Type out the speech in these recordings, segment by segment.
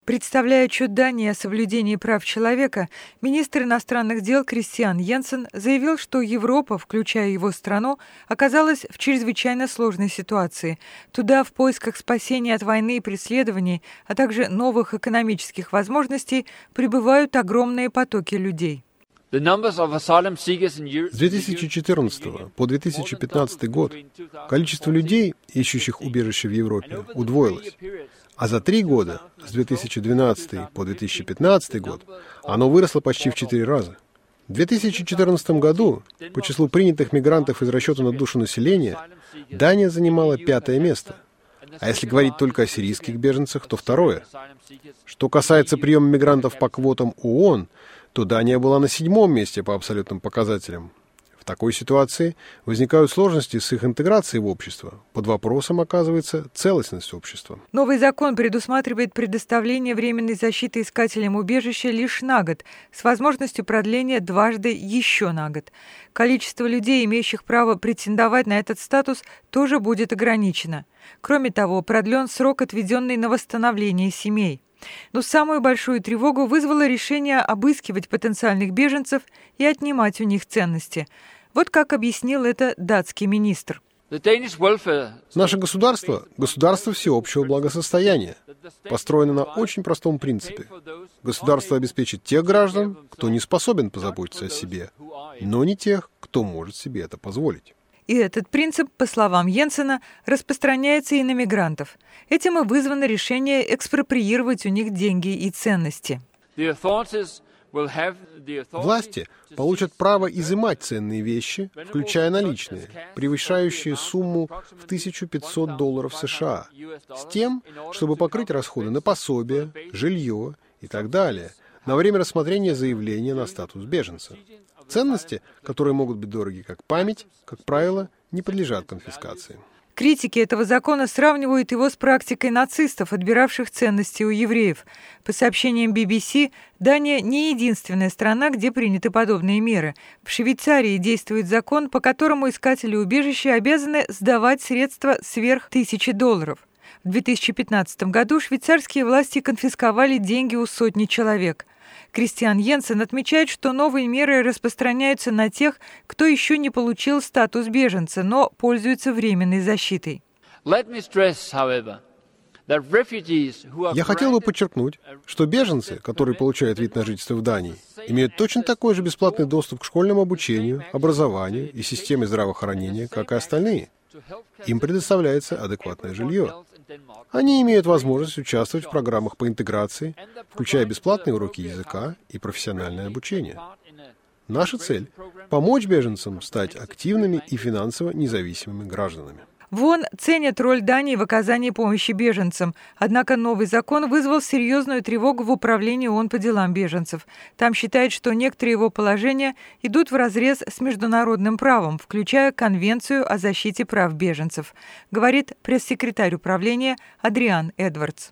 Представляя отчет Дании о соблюдении прав человека, министр иностранных дел Кристиан Йенсен заявил, что Европа, включая его страну, оказалась в чрезвычайно сложной ситуации. Туда в поисках спасения от войны и преследований, а также новых экономических возможностей прибывают огромные потоки людей. С 2014 по 2015 год количество людей, ищущих убежище в Европе, удвоилось. А за 3 года, с 2012 по 2015 год, оно выросло почти в 4 раза. В 2014 году по числу принятых мигрантов из расчета на душу населения Дания занимала 5-е место. А если говорить только о сирийских беженцах, то 2-е. Что касается приема мигрантов по квотам ООН, то Дания была на 7-м месте по абсолютным показателям. В такой ситуации возникают сложности с их интеграцией в общество. Под вопросом оказывается целостность общества. Новый закон предусматривает предоставление временной защиты искателям убежища лишь на год, с возможностью продления дважды еще на год. Количество людей, имеющих право претендовать на этот статус, тоже будет ограничено. Кроме того, продлен срок, отведенный на восстановление семей. Но самую большую тревогу вызвало решение обыскивать потенциальных беженцев и отнимать у них ценности. Вот как объяснил это датский министр. Наше государство – государство всеобщего благосостояния, построено на очень простом принципе. Государство обеспечит тех граждан, кто не способен позаботиться о себе, но не тех, кто может себе это позволить. И этот принцип, по словам Йенсена, распространяется и на мигрантов. Этим и вызвано решение экспроприировать у них деньги и ценности. Власти получат право изымать ценные вещи, включая наличные, превышающие сумму в $1500 США, с тем, чтобы покрыть расходы на пособие, жилье и так далее, на время рассмотрения заявления на статус беженца. Ценности, которые могут быть дороги как память, как правило, не подлежат конфискации. Критики этого закона сравнивают его с практикой нацистов, отбиравших ценности у евреев. По сообщениям BBC, Дания не единственная страна, где приняты подобные меры. В Швейцарии действует закон, по которому искатели убежища обязаны сдавать средства сверх $1000. В 2015 году швейцарские власти конфисковали деньги у сотни человек. Кристиан Йенсен отмечает, что новые меры распространяются на тех, кто еще не получил статус беженца, но пользуется временной защитой. Я хотел бы подчеркнуть, что беженцы, которые получают вид на жительство в Дании, имеют точно такой же бесплатный доступ к школьному обучению, образованию и системе здравоохранения, как и остальные. Им предоставляется адекватное жилье. Они имеют возможность участвовать в программах по интеграции, включая бесплатные уроки языка и профессиональное обучение. Наша цель – помочь беженцам стать активными и финансово независимыми гражданами. В ООН ценят роль Дании в оказании помощи беженцам. Однако новый закон вызвал серьезную тревогу в управлении ООН по делам беженцев. Там считают, что некоторые его положения идут вразрез с международным правом, включая Конвенцию о защите прав беженцев, говорит пресс-секретарь управления Адриан Эдвардс.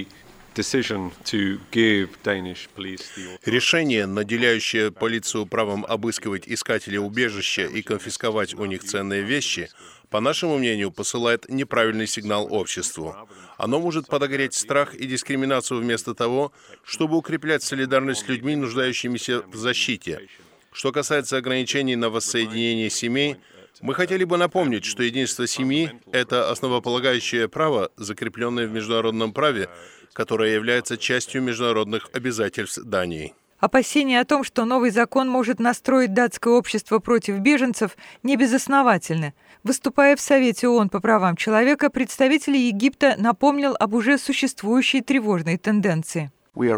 Решение, наделяющее полицию правом обыскивать искателей убежища и конфисковать у них ценные вещи, по нашему мнению, посылает неправильный сигнал обществу. Оно может подогреть страх и дискриминацию вместо того, чтобы укреплять солидарность с людьми, нуждающимися в защите. Что касается ограничений на воссоединение семей, мы хотели бы напомнить, что единство семьи – это основополагающее право, закрепленное в международном праве, которое является частью международных обязательств Дании. Опасения о том, что новый закон может настроить датское общество против беженцев, не безосновательны. Выступая в Совете ООН по правам человека, представитель Египта напомнил об уже существующей тревожной тенденции.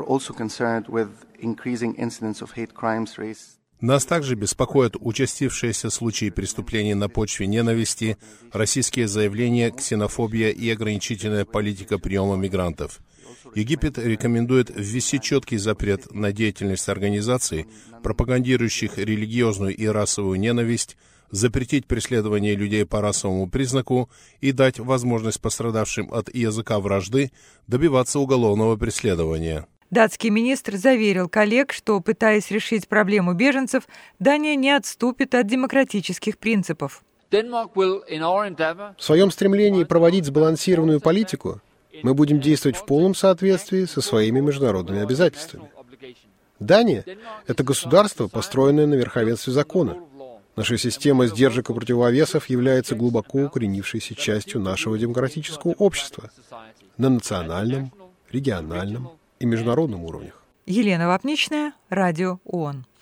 Нас также беспокоят участившиеся случаи преступлений на почве ненависти, российские заявления, ксенофобия и ограничительная политика приема мигрантов. Египет рекомендует ввести четкий запрет на деятельность организаций, пропагандирующих религиозную и расовую ненависть, запретить преследование людей по расовому признаку и дать возможность пострадавшим от языка вражды добиваться уголовного преследования. Датский министр заверил коллег, что, пытаясь решить проблему беженцев, Дания не отступит от демократических принципов. В своем стремлении проводить сбалансированную политику Мы будем действовать в полном соответствии со своими международными обязательствами. Дания — это государство, построенное на верховенстве закона. Наша система сдержек и противовесов является глубоко укоренившейся частью нашего демократического общества на национальном, региональном и международном уровнях. Елена Вапничная, Радио ООН.